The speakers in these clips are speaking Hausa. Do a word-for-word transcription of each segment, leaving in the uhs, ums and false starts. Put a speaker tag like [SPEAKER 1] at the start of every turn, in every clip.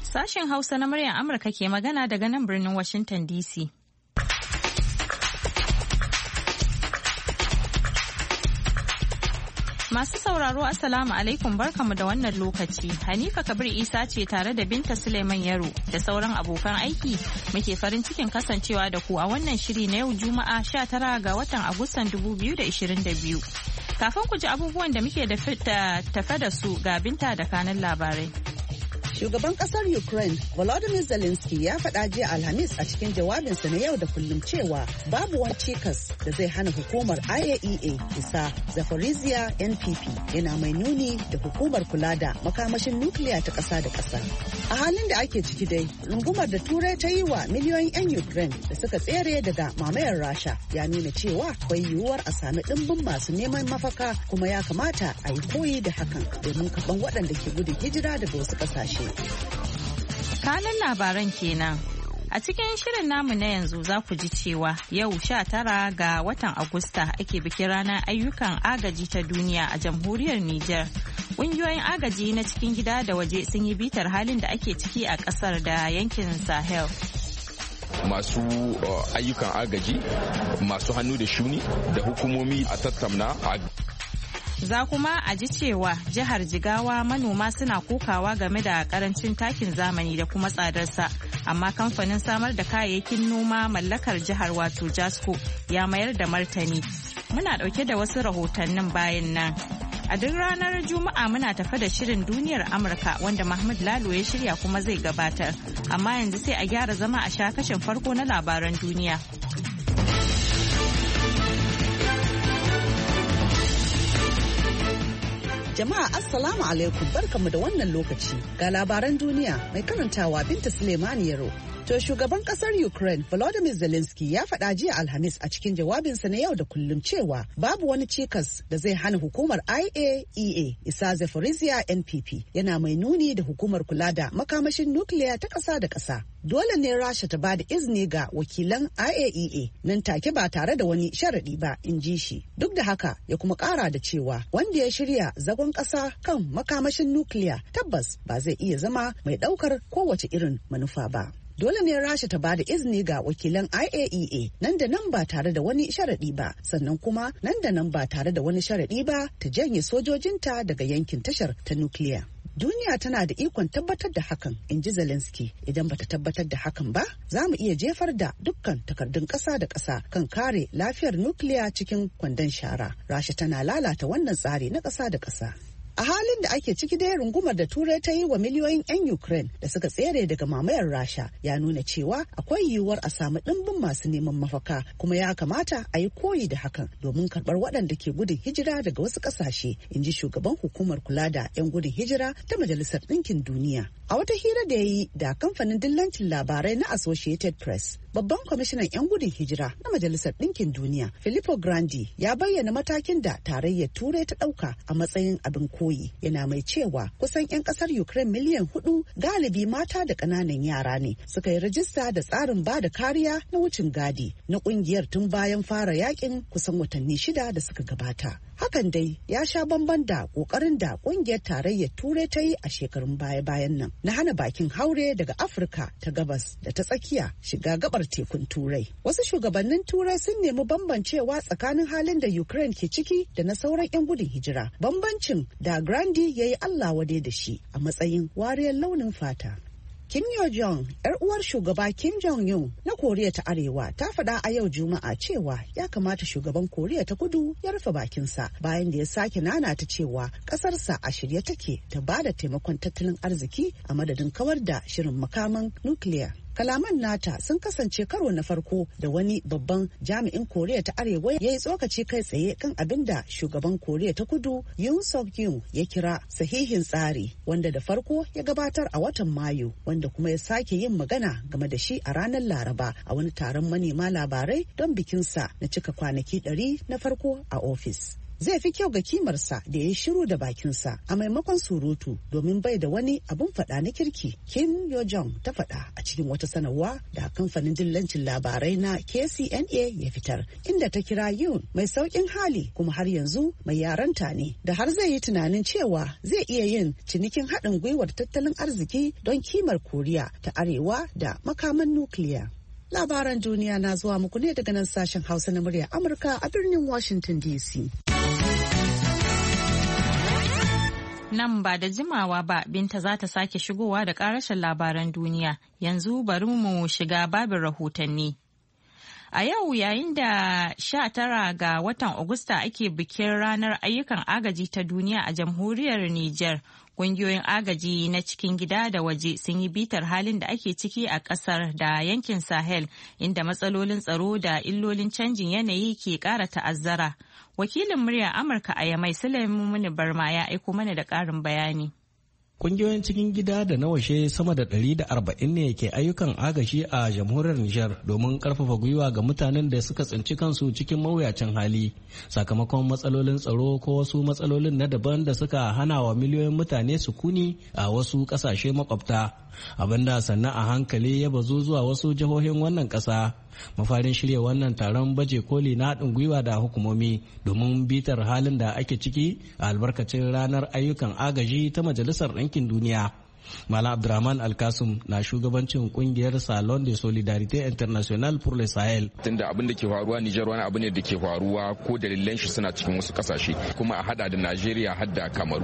[SPEAKER 1] Sashen Hausa na muryar Amurka ke magana daga nan birnin Washington D C. Masu sauraro Assalamu alaikum barkamu da wannan lokaci. Hanifa Kabir Isa ce tare da Binta Suleiman Yaro da sauran abokan aiki muke farin cikin kasancewa da ku a wannan shiri na yau Juma'a sha tara ga watan Agustan dubu biyu da ishirin da biyu. Kafin ku ji abubuwan da muke tafe da su ga Binta da kanin labarai.
[SPEAKER 2] Shugaban kasar Ukraine, Volodymyr Zelensky ya faɗa jiya Alhamis a cikin jawabinsa na yau da kullum cewa babu wani cikas da zai hana hukumar I A E A isa Zaporizhia N P P, yana mai nuni da hukumar kula da makamashin nukiliya ta ƙasa da ƙasa. A halin da ake ciki dai, rungumar da Turai ta yi wa miliyoyin 'yan Ukraine da suka tsere daga mamayar Rasha ya nuna cewa akwai yiwuwar a sami ɗimbin masu neman mafaka, kuma ya kamata a yi koyi da hakan domin karɓan waɗanda ke gudun hijira daga wasu ƙasashe.
[SPEAKER 1] Kanin labaran kenan. A cikin shirin namu na yanzu za ku ji cewa yau sha tara ga watan Agusta ake bikin ranar ayyukan agaji ta duniya a jamhuriyar Nijar. Ƙungiyoyin agaji na cikin gida da waje sun yi bitar halin da ake ciki a ƙasar da yankin Sahel.
[SPEAKER 3] Masu uh, ayyukan agaji, masu hannu da shuni da hukumomi a tattauna a
[SPEAKER 1] Za kuma a ji cewa jihar Jigawa manoma suna kokawa game da karancin takin zamani da kuma tsadarsa, amma kamfanin samar da kayayyakin noma mallakar jihar wato Jasco ya mayar da martani. Muna dauke da wasu rahotannin bayan nan. A duk ranar Juma'a muna tafe da shirin duniyar Amurka wanda Mahmud Lalo ya shirya kuma zai gabatar. Amma yanzu sai a gyara zama a sha kashin farko na labaran duniya.
[SPEAKER 2] Jama'a Assalamu alaikum, barkamu da wannan lokaci. Ga labaran duniya mai karantawa Binta Suleiman Yaro. To shugaban kasar Ukraine Volodymyr Zelensky ya faɗa jiya Alhamis a cikin jawabinsa na yau da kullum cewa babu wani cikas da zai hana hukumar I A E A isa Zaporizhia N P P, yana mai nuni da hukumar kula da makamashin nukiliya ta ƙasa da ƙasa. Dole ne Rasha ta ba da izini ga wakilan I A E A nan take ba tare da wani sharaɗi ba, in ji shi. Duk da haka ya kuma ƙara da cewa wanda ya shirya zagon ƙasa kan makamashin nukiliya tabbas ba zai iya zama mai ɗaukar kowace irin manufa ba. Dole ne Rasha ta bada izini ga wakilan I A E A nan da nan ba tare da wani sharaɗi ba, sannan kuma nan da nan ba tare da wani sharaɗi ba ta janye sojojinta daga yankin tashar ta nukiliya. Duniya tana da ikon tabbatar da hakan, in ji Zelensky. Idan bata tabbatar da hakan ba, za mu iya jefar da dukkan takardun ƙasa da ƙasa kan kare lafiyar nukiliya cikin kwandon shara. Rasha tana lalata wannan tsari na ƙasa da ƙasa. A halin da ake ciki dai rungumar da Turai ta yi wa miliyoyin 'yan Ukraine da suka tsere daga mamayar Rasha ya nuna cewa akwai yiwuwar a samu ɗimbin masu neman mafaka, kuma ya kamata a yi koyi da hakan domin karɓar waɗanda ke gudun hijira daga wasu ƙasashe, in ji shugaban hukumar kula da 'yan gudun hijira ta Majalisar Ɗinkin Duniya. A wata hira da ya yi da kamfanin dillancin labarai na Associated Press, babban kwamishinan 'yan gudun hijira na Majalisar Ɗinkin Duniya, Filippo Grandi, ya bayyana matakin da tarayyar Turai ta ɗauka a matsayin abin koyi. Yana mai cewa kusan 'yan ƙasar Ukraine miliyan hudu galibi mata da ƙananan yara ne suka yi rajista da tsarin ba da kariya na wucin gadi na ƙungiyar tun bayan fara yakin kusan watanni shida da suka gabata. Hakan dai ya sha bamban da ƙoƙarin da ƙungiyar tarayyar Turai ta yi a shekarun baya-bayan nan na hana bakin haure daga Afirka ta gabas da ta tsakiya shiga gabar tekun Turai. Wasu shugabannin Turai sun nemi bambancewa tsakanin halin da Ukraine ke ciki da na sauran 'yan gudun hijira. Bambancin da Grandi ya yi Allah wade da shi a matsayin wariyar launin fata. Kim Yo-jong, 'yar uwar shugaba Kim Jong-un na Koriya ta Arewa, ta faɗa a yau Juma'a cewa ya kamata shugaban Koriya ta Kudu ya rufe bakinsa bayan da ya sake nanata cewa ƙasarsa a shirye take ta ba da taimakon tattalin arziki a madadin kawar da shirin makaman nukiliya. Kalaman nata sun kasance karo na farko da wani babban jami'in Koriya ta Arewa ya yi tsokaci kai tsaye kan abin da shugaban Koriya ta Kudu Yoon Suk-yeol ya kira sahihin tsari, wanda da farko ya gabatar a watan Mayu, wanda kuma ya sake yin magana game da shi a ranar Laraba a wani taron manema labarai don bikinsa na cika kwanaki ɗari na farko a ofis. zai fi kyau ga kimarsa da ya yi shiru da bakinsa a maimakon surutu domin bai da wani abun faɗa na kirki. Kim Yo Jong ta faɗa a cikin wata sanarwa da kamfanin dillancin labarai na K C N A ya fitar, inda ta kira Yoon mai saukin hali kuma har yanzu mai yaranta ne da har zai yi tunanin cewa zai iya yin cinikin haɗin gwiwar tattalin arziki don kimar Koriya ta Arewa da makaman nukiliya. Labaran duniya na zuwa muku ne daga nan sashen Hausa na murya Amurka a birnin Washington D C.
[SPEAKER 1] Nan ba da jimawa ba Binta za ta sake shigowa da karashin labaran duniya. Yanzu bari mu shiga babin rahotanni. A yau yayin da sha tara ga watan Agusta ake bikin ranar ayyukan agaji ta duniya a jamhuriyar Nijar. Ƙungiyoyin agaji na cikin gida da waje sun yi bitar halin da ake ciki a ƙasar da yankin Sahel, inda matsalolin tsaro da illolin canjin yanayi ke ƙara ta'azzara. Wakilin muryar Amurka a Yamai Sulaimu Barma ya aiko mana da ƙarin bayani.
[SPEAKER 4] Kungiyoyin cikin gida da na washe sama da ɗari da arba'in ne ke ayyukan agashi a jamhuriyar Nijar domin ƙarfafa gwiwa ga mutanen da suka tsinci kansu cikin mawuyacin hali sakamakon matsalolin tsaro ko wasu matsalolin na daban da suka hana wa miliyoyin mutane sukuni a wasu ƙasashe makwabta, abinda sannan a hankali ya bazu zuwa wasu jihohin wannan ƙasa. Mafarin shirya wannan taron baje koli na haɗin gwiwa da hukumomi domin bitar halin da ake ciki a albarkacin ranar ayyukan agaji ta Majalisar Ɗinkin Duniya. Malam Abdurrahman Alkasum na shugabancin kungiyar Salon de Solidarité International pour le Sahel.
[SPEAKER 3] Tunda abin da ke faruwa Nijar wani abu ne da ke faruwa ko dalilan shi suna cikin wasu kasashe kuma a hada da Najeriya har da Kamaru.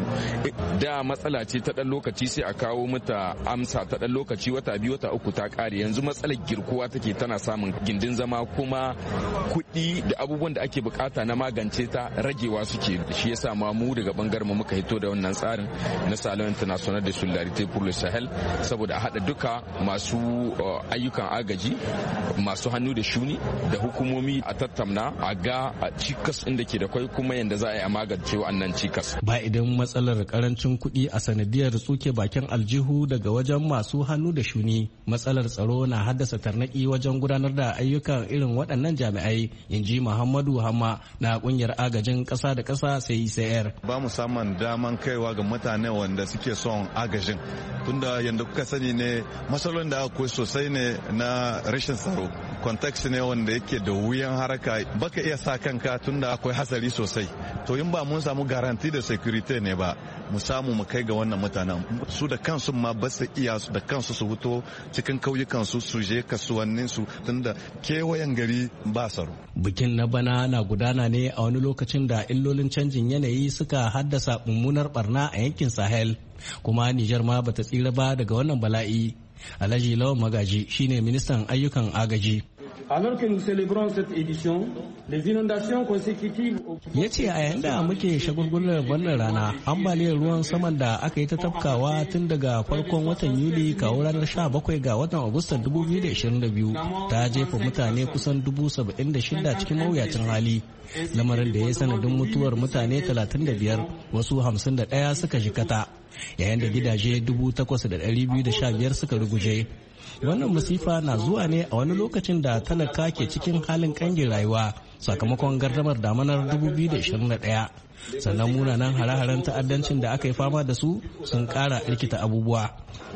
[SPEAKER 3] Da matsala ce ta dan lokaci sai a kawo mata amsa ta dan lokaci wata biyu wata uku ta kare, yanzu matsalar girkuwa take tana samun gindin zama kuma kuɗi da abubuwan da ake bukata na magance ta ragewa suke. Shi yasa ma mu daga bangaren mu muka hito da wannan tsarin na Salon International de Solidarité pour le Sahel saboda a haɗa duka masu ayyukan agaji, masu hannu da shuni da hukumomi a tattauna a ga cikas inda ke da kwai kuma yadda za a yi a magance wannan cikas.
[SPEAKER 4] Ba idan matsalar karancin kuɗi a sanadiyar tsuke bakin aljihu daga wajen masu hannu da shuni, matsalar tsaro na haddasa tarnaki wajen gudanar da ayyukan irin waɗannan jami'ai, in ji Muhammadu Hamma na ƙungiyar agajin ƙasa da ƙasa C I C R.
[SPEAKER 5] Ba mu samun daman kaiwa ga mutane wanda suke son agajin. Tunda yadda kuka sani ne matsalolin da akwai sosai ne na rashin tsaro, context ne wanda yake da wuyan haraka, baka iya sa kanka tunda akwai hatsari sosai. To in ba mun samu garanti da security ne ba mu samu mu kai ga wannan mutanen, su da kansu ma ba su iya su da kansu su fito cikin kauyukan su su je kasuwannin su tunda kewayen gari ba tsaro.
[SPEAKER 4] Bikin na bana na gudana ne a wani lokacin da illolin canjin yanayi suka haddasa mummunar barna a yankin Sahel, kuma Nijar ma bata tsira ba daga wannan bala'i. Alhaji Lawan Magaji shine ministan ayyukan agaji.
[SPEAKER 6] Alors que nous célébrons cette édition, les inondations consécutives
[SPEAKER 4] ya ce a yayin da muke shagulgular wannan rana, ambaliyar ruwan saman da aka yi ta tafkawa tun daga farkon watan Yuli kawo ranar sha bakwai ga watan Agustan dubu biyu da ashirin da biyu ta jefa mutane kusan dubu saba'in da shida cikin mawuyacin hali, lamarin da ya sanadin mutuwar mutane talatin da biyar, wasu hamsin da ɗaya suka jikata, yayin da gidaje dubu takwas da ɗari biyu da sha biyar suka ruguje. Wannan masifa na zuwa ne a wani lokacin da talaka ke cikin halin kangin rayuwa sakamakon gardamar damanar dubu biyu da ashirin da ɗaya. Sannan munanan hare-haren ta'addancin da aka yi fama da su sun ƙara rikita abubuwa.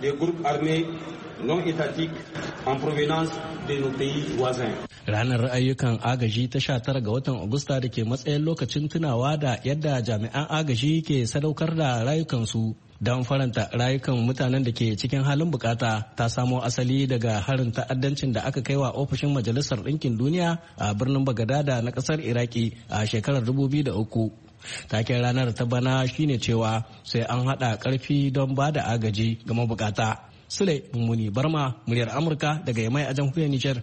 [SPEAKER 4] Ranar ayyukan agaji ta sha tara ga watan Agusta da ke matsayin lokacin tunawa da yadda jami'an agaji ke sadaukar da rayukansu don faranta rayukan mutanen da ke cikin halin bukata ta samo asali daga harin ta'addancin da aka kai wa ofishin Majalisar Ɗinkin Duniya a birnin Bagadada na ƙasar Iraki a shekarar dubu biyu da uku. Taken ranar ta bana shine cewa sai an haɗa ƙarfi don ba da agaji ga mabukata. Sule Mummuni Barma, muryar Amurka daga Yamai a jamhuriyar Nijar.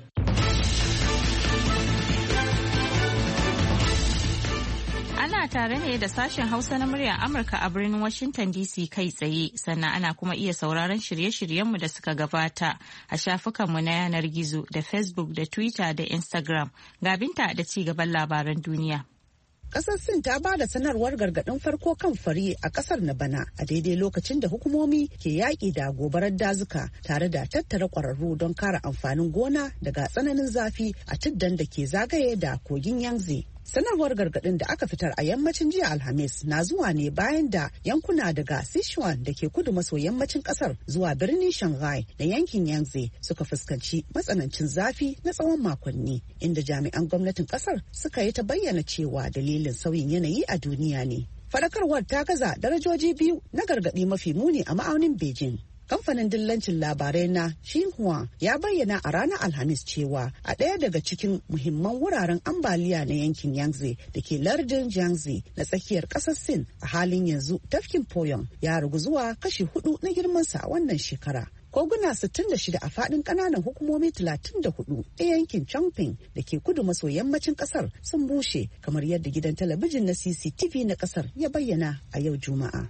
[SPEAKER 1] Ana tare ne da sashen Hausa na muryar Amurka a birnin Washington D C kai tsaye, sannan ana kuma iya sauraron shirye-shiryenmu da suka gabata a shafukanmu na yanar gizo da Facebook da Twitter da Instagram. Ga Binta da ci gaban labaran duniya.
[SPEAKER 2] Kasar Sin ta ba da sanarwar gargaɗin farko kan fari a kasar na bana a daidai lokacin da hukumomi ke yaƙi da gobarar dazuka tare da tattara ƙwararru don kare amfanin gona daga tsananin zafi a tuddan da ke zagaye da kogin Yangtze. Sanarwar gargadin da aka fitar a yammacin jiya Alhamis na zuwa ne bayan da yankuna daga Sichuan da ke kudu maso yammacin kasar zuwa birnin Shanghai da yankin Yangtze suka fuskanci matsanancin zafi na tsawon makonni, inda jami'an gwamnatin kasar suka yi ta bayyana cewa dalilin sauyin yanayi a duniya ne. Fadakarwar ta gaza darajoji biyu na gargadi mafi muni a ma'aunin Beijing. Kamfanin dillancin labarai na Xinhua ya bayyana a ranar Alhamis cewa a ɗaya daga cikin muhimman wuraren ambaliya na yankin Yangtze da ke lardin Jiangxi na tsakiyar ƙasar Sin a halin yanzu tafkin Poyong ya ragu zuwa kashi hudu na girmansa a wannan shekara. Koguna sittin da shida a faɗin ƙananan hukumomi talatin da hudu a yankin Chongping da ke kudu maso yammacin ƙasar sun bushe, kamar yadda gidan talabijin na C C T V na ƙasar ya bayyana a yau Juma'a.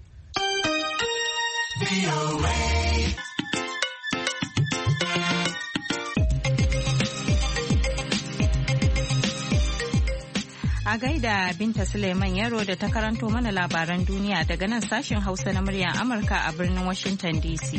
[SPEAKER 1] A gaida Binta Suleiman Yaro da ta karanto mana labaran duniya daga nan sashen Hausa na muryar Amurka a birnin Washington D C.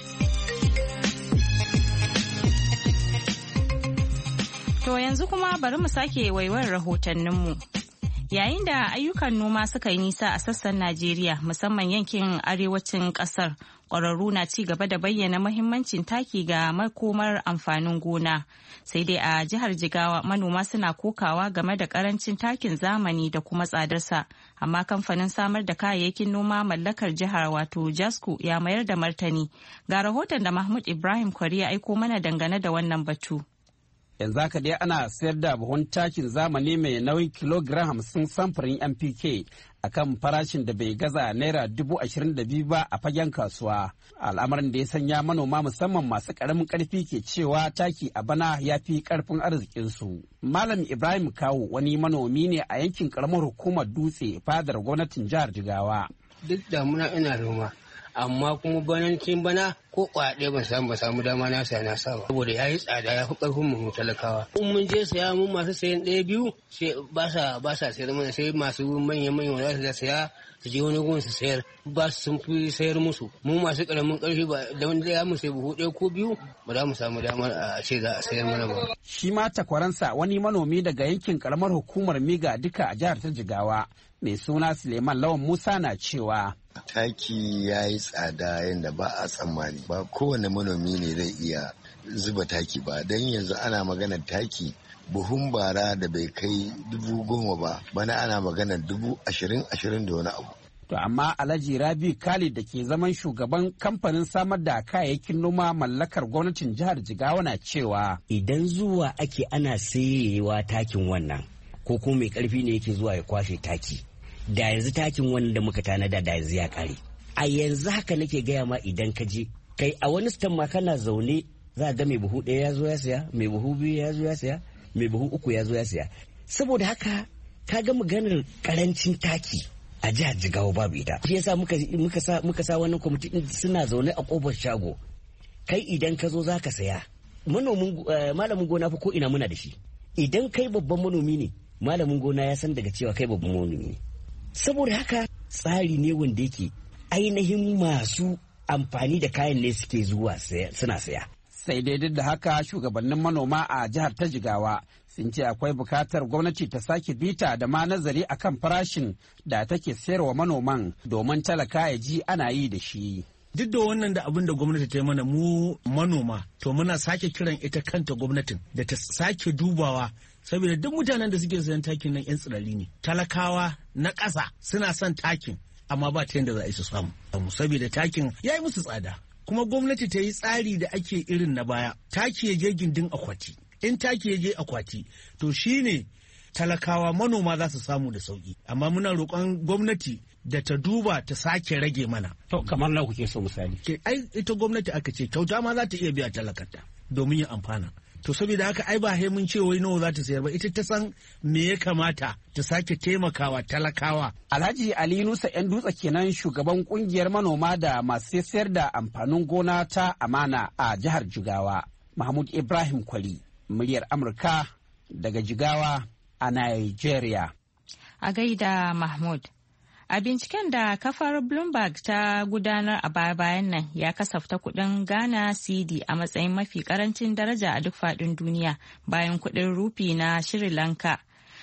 [SPEAKER 1] To yanzu kuma bari mu sake waiwayar rahotanninmu. Yayin da ayyukan noma suka yi nisa a sassan Najeriya, musamman yankin arewacin kasar, ƙwararru na ci gaba da bayyana mahimmancin taki ga makomar amfanin gona. Sai dai a jihar Jigawa manoma suna kokawa game da ƙarancin takin zamani da kuma tsadarsa, amma kamfanin samar da kayayyakin noma mallakar jihar wato Jasco ya mayar da martani. Ga rahoton da Mahmud Ibrahim Kwari ya aiko mana dangane da wannan batu.
[SPEAKER 7] Yanzu haka dai ana sayar da buhun takin zamani mai nauyin kilogiram hamsin samfurin N P K a kan farashin da bai gaza naira dubu ashirin da biyu ba a fagen kasuwa. Al'amarin da ya sanya manoma musamman masu ƙaramin ƙarfi ke cewa taki a bana ya fi ƙarfin arzikinsu. Malam Ibrahim Kawu wani manomi ne a yankin ƙaramar hukumar Dutse fadar gwamnatin jihar Jigawa.
[SPEAKER 8] Duk damuna ina noma. Amma kuma banancin bana ko kwaɗe ban samu ba samu dama na saya na sawa saboda yayi tsada ya fi ƙarfin mu talakawa. In mun je saya mu masu sayan ɗaya biyu sai ba sa ba sa sayar mana, sai masu manyan manyan wanda su saya su je wani gun su sayar ba su sun fi sayar musu. Mu masu ƙaramin ƙarfi ba da wanda ya mu sai buhu ɗaya ko biyu ba za mu samu damar a ce za a sayar mana ba.
[SPEAKER 7] Shi ma takwaransa wani manomi daga yankin ƙaramar hukumar Miga duka a jihar ta Jigawa mai suna Suleiman Lawan Musa na cewa
[SPEAKER 9] taki ya yi tsada yadda ba a tsammani, ba kowane manomi ne zai iya zuba taki ba, don yanzu ana maganar taki buhun bara da bai kai dubu goma ba, bana ana maganar dubu ashirin ashirin da wani abu.
[SPEAKER 7] To amma Alhaji Rabi Khalid da ke zaman shugaban kamfanin samar da kayayyakin noma mallakar gwamnatin jihar Jigawa na cewa
[SPEAKER 10] idan zuwa ake ana sayewa takin wannan ko kuma mai karfi ne yake zuwa ya kwashe taki, da yanzu takin wannan da muka tanada da yanzu ya kare. A yanzu haka nake gaya ma idan ka je kai a wani stan ma kana zaune za ga mai buhu ɗaya ya zo ya saya, mai buhu biyu ya zo ya saya, mai buhu uku ya zo ya saya. Saboda haka ka ga maganar karancin taki a jihar Jigawa babu ita. Shi yasa muka muka sa muka sa wannan kwamiti suna zaune a kofar shago. Kai idan ka zo zaka saya, manomin malamin gona fa ko ina muna da shi. Idan kai babban manomi ne, malamin gona ya san daga cewa kai babban manomi ne. Saboda haka tsari ne wanda yake ainihin masu amfani da kayan ne suke zuwa suna saya.
[SPEAKER 7] Sai dai duk da haka shugabannin manoma a jihar ta Jigawa sun ce akwai bukatar gwamnati ta sake bita da ma nazari akan farashin da take sayarwa manoman domin talaka ya ji ana yi da shi.
[SPEAKER 11] Duk da wannan da abin da gwamnati ta yi mana mu manoma, to muna sake kiran ita kanta gwamnatin da ta sake dubawa, saboda duk mutanen da suke sayan takin nan 'yan tsirari ne. Talakawa na ƙasa suna son takin amma ba ta yadda za a yi su samu, saboda takin ya yi musu tsada. Kuma gwamnati ta yi tsari da ake irin na baya, taki ya je gindin akwati. In taki ya je akwati to shine talakawa manoma za su samu da sauki. Amma muna roƙon gwamnati da ta duba ta sake rage mana.
[SPEAKER 7] To kamar na kuke so misali?
[SPEAKER 11] Ai ita gwamnati aka ce kyauta ma za ta iya biya talakata domin yin amfana. To saboda haka ai ba mun ce wai nawa za ta sayar ba, ita ta san me ya kamata ta sake taimakawa talakawa.
[SPEAKER 7] Alhaji Ali Nusa yan dutse kenan shugaban kungiyar manoma da masu sayar da amfanin gona ta Amana a jihar Jigawa. Mahmud Ibrahim Kwali, muryar Amurka daga Jigawa a Nigeria.
[SPEAKER 1] A gaida Mahmud. A binciken da kafar Bloomberg ta gudanar a baya-bayan nan ya kasafta kudin Ghana cedi a matsayin mafi karancin daraja a duk faɗin duniya bayan kudin rufi na Sri Lanka.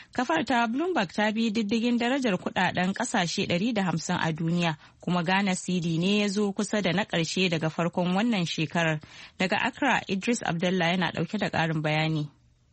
[SPEAKER 1] Kafar ta Bloomberg ta bi diddigin darajar kudaden kasashe ɗari da hamsin a duniya, kuma Ghana cedi ne ya zo kusa da na ƙarshe daga farkon wannan shekarar. Daga Accra, Idris Abdullah yana ɗauke da ƙarin bayani.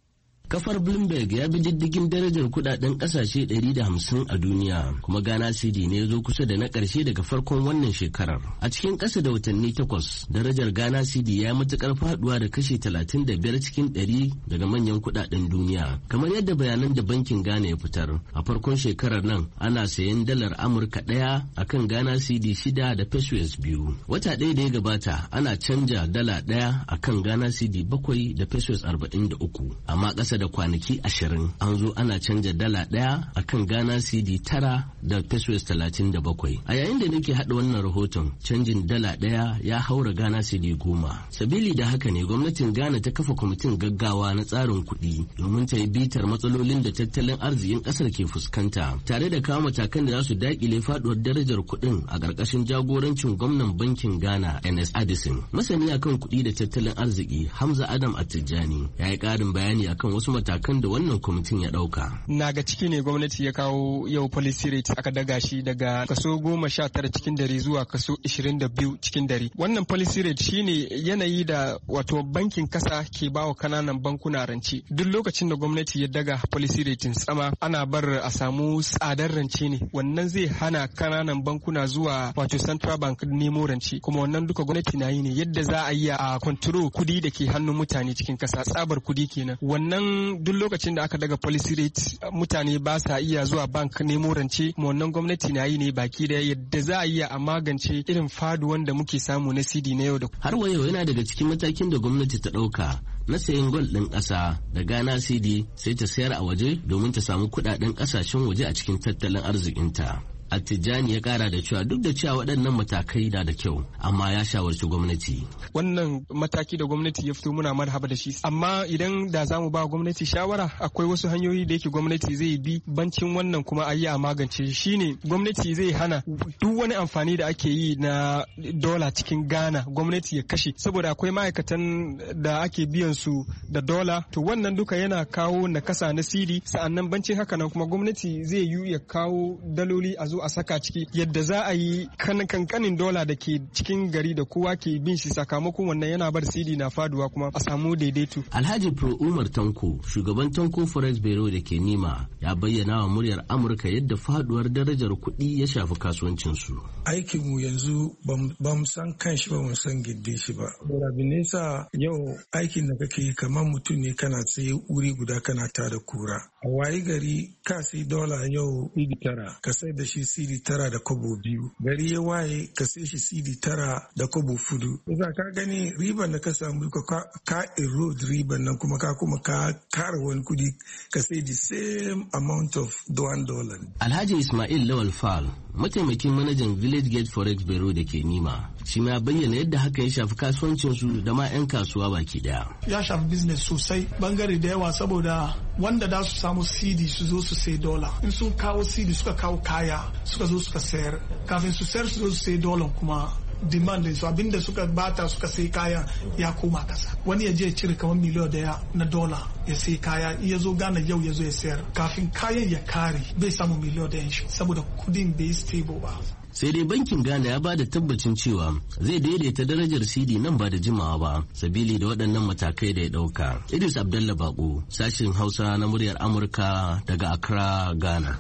[SPEAKER 12] Kafar Bloomberg ya bi diddigin darajar kudaden kasashe ɗari da hamsin a duniya, kuma Ghana cedi ne ya zo kusa da na ƙarshe daga farkon wannan shekarar. A cikin ƙasa da watanni takwas, darajar Ghana cedi ya matuƙar faduwa da kashi talatin da biyar cikin ɗari daga manyan kudaden duniya. Kamar yadda bayanan da bankin Ghana ya fitar, a farkon shekarar nan ana sayan dalar Amurka ɗaya akan Ghana cedi shida da pesos biyu. Wata ɗaya da ya gabata ana canja dala ɗaya akan Ghana cedi bakwai da pesos arba'in da uku, amma ƙasa da kwanaki ashirin an zo ana canja dala ɗaya akan Ghana cedi tara da pesos talatin da bakwai. A yayin da nake haɗa wannan rahoton, canjin dala ɗaya ya haura Ghana cedi goma. Sabili da haka ne gwamnatin Ghana ta kafa kwamitin gaggawa na tsarin kuɗi domin ta yi bitar matsalolin da tattalin arzikin ƙasar ke fuskanta, tare da kawo matakan da za su daƙile faɗuwar darajar kuɗin a ƙarƙashin jagorancin gwamnan bankin Ghana Ernest Addison. Masani akan kuɗi da tattalin arziki Hamza Adam Attijani ya yi ƙarin bayani akan wasu matakan da wannan kwamitin ya dauka.
[SPEAKER 13] Na ga ciki ne gwamnati ya kawo yau policy rate aka daga shi daga kaso goma sha tara cikin dari zuwa kaso ishirin da biyu cikin dari. Wannan policy rate shine yanayi da wato bankin kasa ke bawa kananan bankuna rance. Duk lokacin da gwamnati ya daga policy rate sama ana bar a samu tsadar rance ne. Wannan zai hana kananan bankuna zuwa wato central bank nemo rance. Kuma wannan duka gwamnati na yi ne yadda za a yi a control kudi da ke hannun mutane cikin kasa, tsabar kudi kenan. Wannan duk lokacin da aka daga policy rate mutane ba sa iya zuwa bank nemo rance, wannan gwamnati na yi ne baki da yadda za a iya a magance irin faduwan da muke samu na cedi na yau da.
[SPEAKER 12] Har wa yau yana daga cikin matakin da gwamnati ta dauka na sayan gold ɗin ƙasa da Ghana cedi sai ta sayar a waje domin ta samu kuɗaɗen ƙasashen waje a cikin tattalin arzikinta. Attijani ya kara da cewa duk da cewa waɗannan matakai na da kyau, amma ya shawarci gwamnati.
[SPEAKER 13] Wannan mataki da gwamnati ya fito muna marhaba da shi, amma idan da za mu ba gwamnati shawara akwai wasu hanyoyi da yake gwamnati zai bi bancin wannan kuma a yi a magance shi ne gwamnati zai hana duk wani amfani da ake yi na dola cikin Ghana gwamnati ya kashe, saboda akwai ma'aikatan da ake biyan su da dola, to wannan duka yana kawo nakasa na cedi. Sa'annan bancin haka nan kuma gwamnati zai yi ya kawo daloli a zo a saka ciki yadda za a yi kankanin dola da ke cikin gari da kowa ke bin shi, sakamakon wannan yana bar cedi na faduwa kuma a samu daidaito.
[SPEAKER 12] Alhaji Pro Umar Tanko, shugaban Tanko Forex Bureau da ke Nima, ya bayyana wa muryar Amurka yadda faduwar darajar kuɗi ya shafi kasuwancin su.
[SPEAKER 14] Aikin mu yanzu ba mu san kan shi ba mu san gindin shi ba. Rabin nesa yau aikin da kake kamar mutum ne kana tsaye wuri guda kana tada kura. A wayi gari ka sai dola yau cedi tara ka sai da shi cedi tara da kobo biyu, gari ya waye ka sai shi cedi tara da kobo fudu. Za ka gani riban da ka samu ka ka erode riban nan kuma ka kuma ka kara wani kudi ka sai the same amount of one dollar.
[SPEAKER 12] Alhaji Ismail Lawal Fal, mataimakin manajan Village Gate Forex Bureau da ke Nima, shi ma bayyana yadda haka ya shafi kasuwancin su da ma 'yan kasuwa baki daya.
[SPEAKER 15] Ya shafi business sosai bangare da yawa, saboda wanda da su samu cedi su zo su sai dola, in sun kawo cedi suka kawo kaya suka zo suka sayar, kafin su sayar su zo su sai dola kuma demand su abinda suka bata suka sai kaya ya koma kasa. Wani ya je cire kamar miliyan daya na dola ya sai kaya, ya zo Ghana yau ya zo ya sayar, kafin kayan ya kare bai samu miliyan dayan shi saboda kudin bai stable ba.
[SPEAKER 12] Sai dai bankin Ghana ya bada tabbacin cewa zai daidaita darajar cedi nan ba da jimawa ba, sabili da waɗannan matakai da ya ɗauka. Idris Abdallah Bako, sashin Hausa na muryar Amurka daga Accra, Ghana.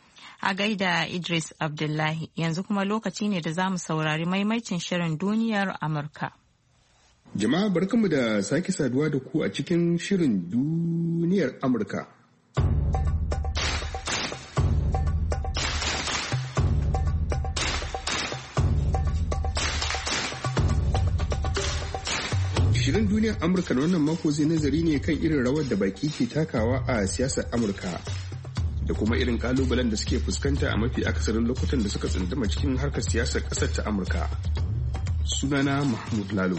[SPEAKER 1] A gaida Idris Abdullahi, yanzu kuma lokaci ne da za mu saurari maimaicin shirin duniyar Amurka.
[SPEAKER 16] Jama'a barkanmu da sake saduwa da ku a cikin shirin duniyar Amurka. Shirin duniyar Amurka na wannan mako zai nazari ne kan irin rawar da baki ke takawa a siyasar Amurka da kuma irin kalubalen da suke fuskanta a mafi akasarin lokutan da suka tsunduma cikin harkar siyasar ƙasar ta Amurka. Sunana Mahmud Lalo.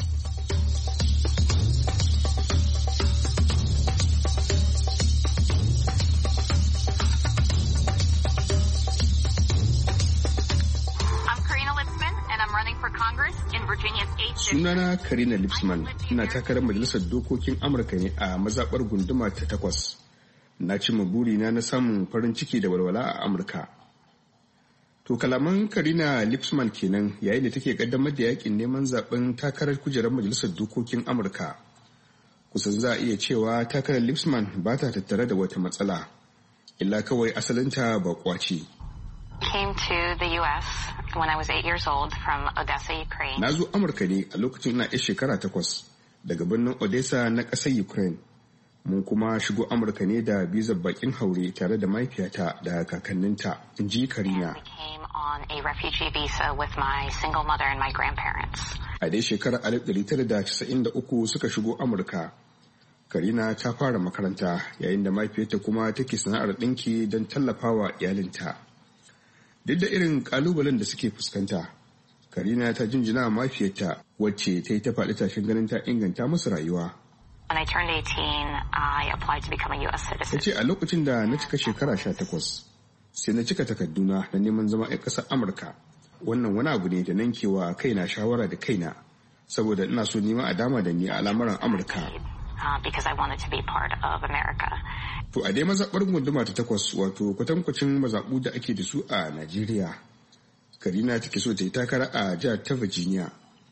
[SPEAKER 16] Sunana Karina Lipsman, ina takarar majalisar dokokin Amurka ne a mazaɓar gunduma ta takwas na cimma burina na samun farin ciki da walwala a Amurka. To kalaman Karina Lipsman kenan yayin da take kaddamar da yakin neman zaben takarar kujerar majalisar dokokin Amurka. Kusan za a iya cewa takarar Lipsman ba ta tattare da wata matsala, illa kawai asalinta ba kwace.
[SPEAKER 17] Came to the U S when I was eight years old from Odessa, Ukraine.
[SPEAKER 16] Na zo Amurka ne a lokacin ina yar shekara takwas daga birnin Odessa na ƙasar Ukraine. Mun kuma shigo Amurka ne da bizar bakin haure tare da mahaifiyata da kakanninta, in ji Karina.
[SPEAKER 17] On a refugee visa with my single mother and my grandparents.
[SPEAKER 16] A dai shekarar alif ɗari tara da casa'in da uku suka shigo Amurka. Karina ta fara makaranta yayin da mahaifiyarta kuma take sana'ar ɗinki don tallafawa iyalinta. Duk da irin ƙalubalen da suke fuskanta, Karina ta jinjina mahaifiyarta wacce ta yi ta faɗi tashin ganin ta inganta musu rayuwa.
[SPEAKER 17] When I turned eighteen, I applied to become a U S citizen.
[SPEAKER 16] Ta ce a lokacin da na cika shekara sha takwas, sai na cika takarduna na neman zama 'yan ƙasar Amurka. Wannan wani abu ne da nan kewa kaina shawara da kaina, saboda ina so nima a dama da ni a al'amuran Amurka.
[SPEAKER 17] Because I wanted to be part of America.
[SPEAKER 16] To a dai mazaɓar gunduma ta takwas, wato kwatankwacin mazaɓu da ake da su a Najeriya, Karina take so ta yi takara a jihar ta Virginia.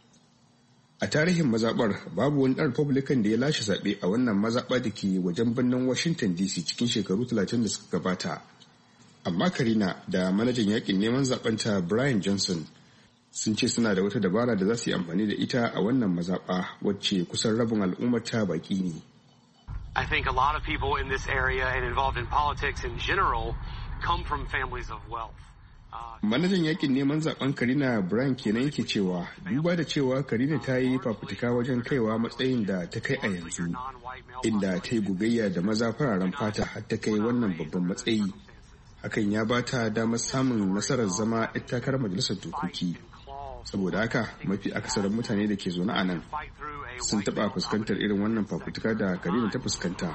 [SPEAKER 16] A tarihin mazaɓar babu wani ɗan Republican da ya lashe zaɓe a wannan mazaɓa da ke wajen birnin Washington D C cikin shekaru talatin da suka gabata. Amma Karina da manajan yakin neman zaɓenta Brian Johnson sun ce suna da wata dabara da za su yi amfani da ita a wannan mazaɓa wacce kusan rabin al'ummata baki ne.
[SPEAKER 18] I think a lot of people in this area and involved in politics in general come from families of wealth.
[SPEAKER 16] Manajan yakin neman zaben Karina Brian kenan yake cewa duba da cewa Karina ta yi fafutuka wajen kaiwa matsayin da ta kai a yanzu, inda ta yi gogayya da maza fararen fata har ta kai wannan babban matsayi. Hakan ya ba ta damar samun nasarar zama 'yar takarar majalisar dokoki. Saboda haka mafi akasarin mutane da ke zaune a nan sun taɓa fuskantar irin wannan fafutuka da Karina ta fuskanta.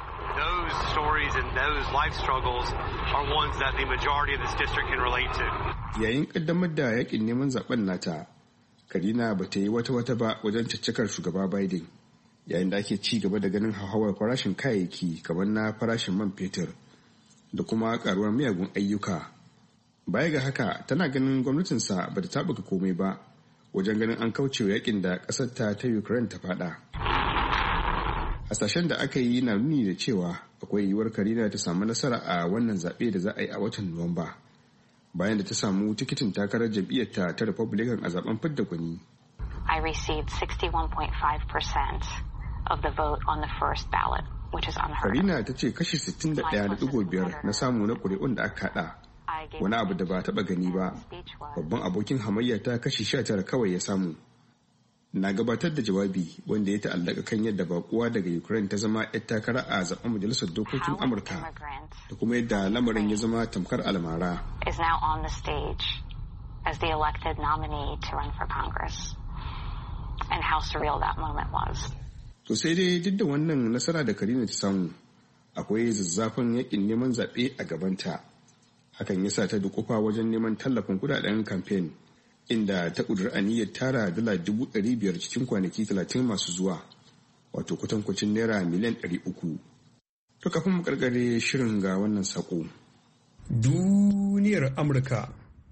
[SPEAKER 16] Yayin kaddamar da yakin neman zaben nata, Karina ba ta yi wata wata ba wajen caccakar shugaba Biden, yayin da ake ci gaba da ganin hauhawar farashin kayayyaki kamar na farashin man fetur da kuma karuwar miyagun ayyuka. Baya ga haka tana ganin gwamnatinsa ba ta taɓuka komai ba wajen ganin an kauce wa yakin da ƙasar ta ta Ukraine ta fada. Hasashen da aka yi na nuni da cewa akwai yiwuwar Karina ta samu nasara a wannan zaɓe da za a yi a watan Nuwamba, bayan da ta samu tikitin takarar jam'iyyarta ta Republican a zaben fidda gwani.
[SPEAKER 17] I received sixty-one point five percent of the vote on the first ballot, which is unheard of.
[SPEAKER 16] Karina ta ce kashi sittin da ɗaya da ɗigo biyar na samu na ƙuri'un da aka haɗa. Wani abu da ba taɓa gani ba, babban abokin hamayya ta kashi sha tara kawai ya samu. Na gabatar da jawabi wanda ya ta'allaka kan yadda bakuwa daga Ukraine ta zama 'yar takara a zaben majalisar dokokin Amurka da kuma yadda lamarin ya zama tamkar almara.
[SPEAKER 17] Is now on the stage as the elected nominee to run for Congress, and how surreal that moment was.
[SPEAKER 16] To sai dai duk da wannan nasara da Karina ta samu, akwai zazzafan yakin neman zaɓe a gabanta. Hakan ya sa ta dukufa wajen neman tallafin kudaden kamfen, inda ta ƙudur aniyar tara dala dubu ɗari biyar cikin kwanaki talatin masu zuwa, wato kwatankwacin naira miliyan ɗari uku. To kafin mu karkare shirin ga wannan sako.
[SPEAKER 19] Duniyar Amurka.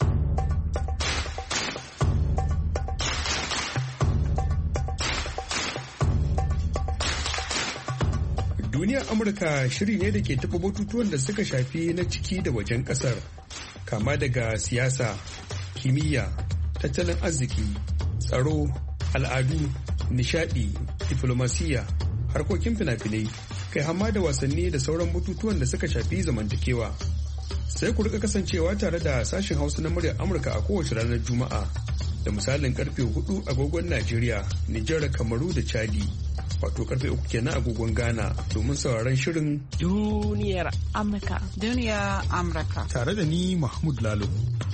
[SPEAKER 19] Duniyar Amurka shiri ne da ke taɓa batutuwan da suka shafi na ciki da wajen ƙasar, kama daga siyasa, kimiyya, tattalin arziki, tsaro, al'adu, nishadi, diflomasiyya, harkokin fina-finai, kai hamma da wasanni da sauran batutuwan da suka shafi zamantakewa. Sai ku rika kasancewa tare da sashen Hausa na muryar Amurka a kowace ranar Juma'a da misalin karfe hudu agogon Najeriya, Nijar, Kamaru da Chadi. Wato karfe uku kenan agogon Ghana domin sauraron shirin
[SPEAKER 1] Duniyar Amurka.
[SPEAKER 20] Duniyar Amurka.
[SPEAKER 19] Tare da ni Mahmud Lalo.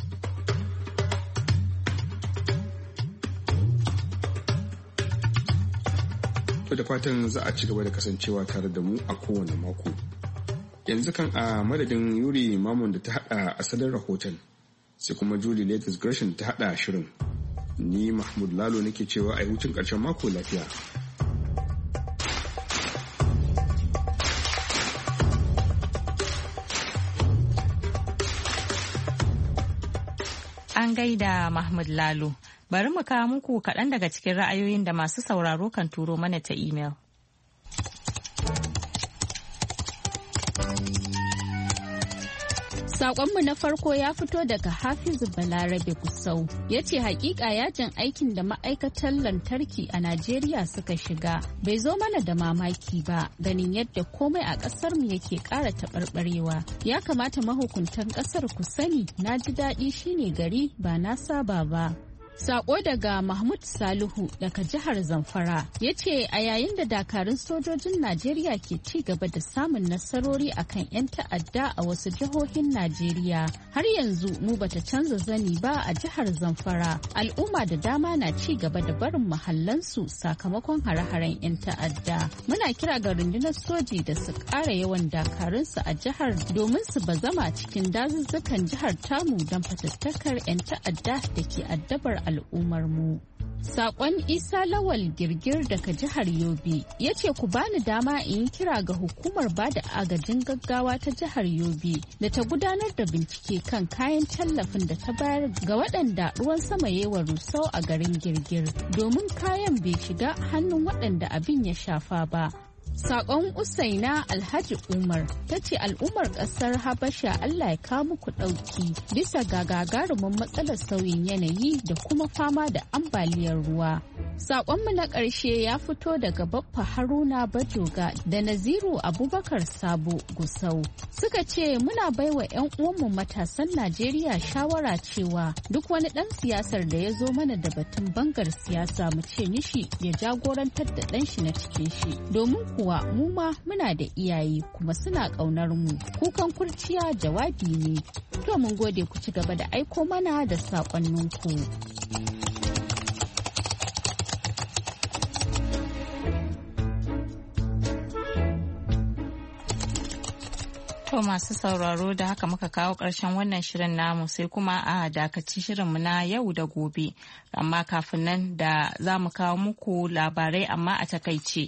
[SPEAKER 16] To da fatan za a ci gaba da kasancewa tare da mu a kowane mako. Yanzu kan a madadin Yuri Mamun da ta hada asalin rahoton, sai kuma Julie Latest Gresham ta hada shirin. Ni Mahmud Lalo nake cewa a yi hutun ƙarshen mako lafiya.
[SPEAKER 1] An gaida Mahmud Lalo. Bari mu kawo muku kaɗan daga cikin ra'ayoyin da masu sauraro kan turo mana ta imel.
[SPEAKER 21] Sakonmu na farko ya fito daga Hafizu Balarabe Gusau. Ya ce hakika yajin aikin da ma'aikatan lantarki a Najeriya suka shiga bai zo mana da mamaki ba, ganin yadda komai a ƙasar mu yake ƙara taɓarɓarewa. Ya kamata mahukuntan ƙasar ku sani, na ji daɗi shine gari ba na saba ba. Sako daga Mahmud Salihu daga jihar Zamfara ya ce a yayin da dakarun sojojin Najeriya ke ci gaba da samun nasarori akan 'yan ta'adda a wasu jihohin Najeriya, har yanzu mu bata canza zani ba a jihar Zamfara. Al'umma da dama na ci gaba da barin mahallansu sakamakon hare-haren 'yan ta'adda. Muna kira ga rundunar soji da su ƙara yawan dakarunsu a jihar domin su bazama cikin dazuzzukan jihar tamu don fatattakar 'yan ta'adda da ke addabar al'ummar mu. Sakon Isa Lawal Girgir daga jihar Yobe ya ce ku bani dama in yi kira ga hukumar bada agajin gaggawa ta jihar Yobe da ta gudanar da bincike kan kayan tallafin da ta bayar ga waɗanda ruwan sama yawa rusau a garin Girgir, domin kayan bai shiga hannun waɗanda abin ya shafa ba. Sakon Usaina Alhaji Umar ta ce al'ummar ƙasar Habasha Allah ya kawo muku ɗauki bisa ga gagarumin matsalar sauyin yanayi da kuma fama da ambaliyar ruwa. Sakonmu na ƙarshe ya fito daga Baffa Haruna Bajoga da Naziru Abubakar Sabo Gusau. Suka ce muna baiwa 'yan uwanmu matasan Najeriya shawara cewa duk wani ɗan siyasar da ya zo mana da batun bangar siyasa mu ce mishi ya jagorantar da ɗan shi na cikin shi, domin kuwa mu ma muna da iyaye kuma suna ƙaunar mu. Kukan kurciya jawabi ne. To mun gode, ku ci gaba da aiko mana da saƙonninku.
[SPEAKER 1] To masu sauraro, da haka muka kawo ƙarshen wannan shirin namu, sai kuma a dakaci shirinmu na yau da gobe. Amma kafin nan da za mu kawo muku labarai amma a takaice.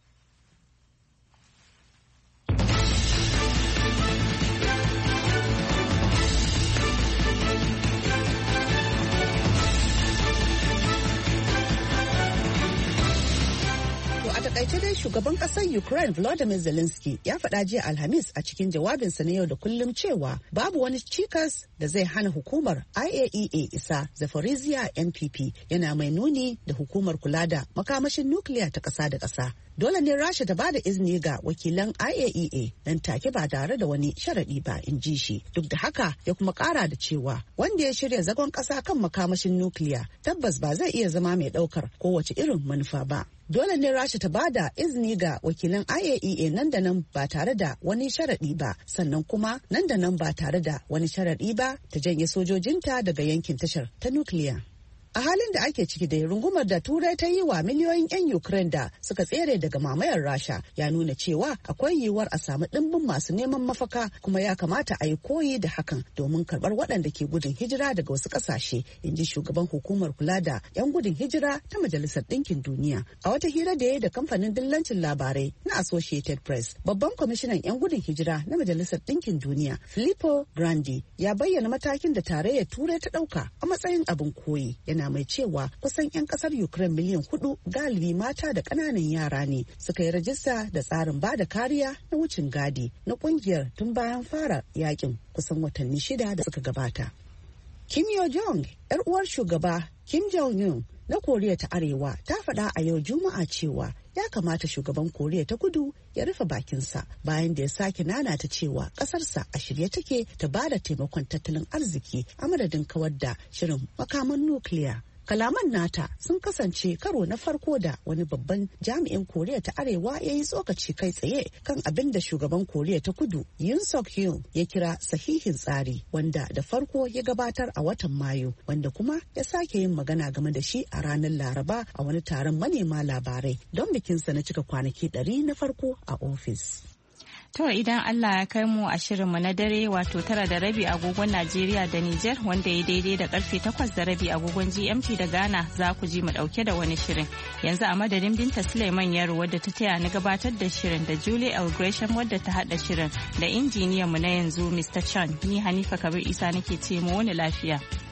[SPEAKER 2] takaice dai shugaban kasar Ukraine Volodymyr Zelensky ya faɗa jiya Alhamis a cikin jawabinsa na yau da kullum cewa babu wani cikas da zai hana hukumar I A E A isa Zaporizhia N P P, yana mai nuni da hukumar kula da makamashin nukiliya ta ƙasa da ƙasa. Dole ne Rasha ta bada izini ga wakilan I A E A nan take ba tare da wani sharaɗi ba, in ji shi. Duk da haka ya kuma ƙara da cewa wanda ya shirya zagon ƙasa kan makamashin nukiliya tabbas ba zai iya zama mai ɗaukar kowace irin manufa ba. Dole ne Rasha ta bada izini ga wakilan I A E A nan da nan ba tare da wani sharaɗi ba, sannan kuma nan da nan ba tare da wani sharaɗi ba ta janye sojojinta daga yankin tashar ta nukiliya. A halin da ake ciki da rungumar da Turai ta yi wa miliyoyin 'yan Ukraine da suka tsere daga mamayar Rasha ya nuna cewa akwai yiwuwar a samu ɗimbin masu neman mafaka, kuma ya kamata a yi koyi da hakan domin karɓar waɗanda ke gudun hijira daga wasu ƙasashe, in ji shugaban hukumar kula da 'yan gudun hijira ta Majalisar Ɗinkin Duniya. A wata hira da ya yi da kamfanin dillancin labarai na Associated Press, babban kwamishinan 'yan gudun hijira na Majalisar Ɗinkin Duniya, Filippo Grandi, ya bayyana matakin da tarayyar Turai ta ɗauka a matsayin abin koyi. Yana mai cewa kusan 'yan kasar Ukraine miliyan hudu, galibi mata da ƙananan yara ne, suka yi rajista da tsarin ba da kariya na wucin gadi na kungiyar tun bayan fara yakin kusan watanni shida da suka gabata. Kim Yo-jong, 'yar uwar shugaba Kim Jong-un na Koriya ta Arewa, ta faɗa a yau Juma'a cewa ya kamata shugaban Koriya ta Kudu ya rufe bakinsa bayan da ya sake nanata cewa ƙasarsa a shirye take ta ba da taimakon tattalin arziki a madadin kawar da shirin makaman nukiliya. Kalaman nata sun kasance karo na farko da wani babban jami'in Koriya ta Arewa ya yi tsokaci kai tsaye kan abin da shugaban Koriya ta Kudu Yoon Suk Yeol ya kira sahihin tsari, wanda da farko ya gabatar a watan Mayu, wanda kuma ya sake yin magana game da shi a ranar Laraba a wani taron manema labarai don bikinsa na cika kwanaki ɗari na farko a ofis.
[SPEAKER 1] To idan Allah ya kai mu a shirinmu na dare, wato tara da rabi agogon Najeriya da Nijar, wanda ya daidai da karfe takwas da rabi agogon G M T da Ghana, za ku ji mu dauke da wani shirin. Yanzu a madadin Binta Suleiman Yaro wadda ta taya ni gabatar da shirin, da Julie L. Gresham wadda ta hada shirin, da injiniyan mu na yanzu Mister Chan, ni Hanifa Kabir Isa nake ce mu wani lafiya.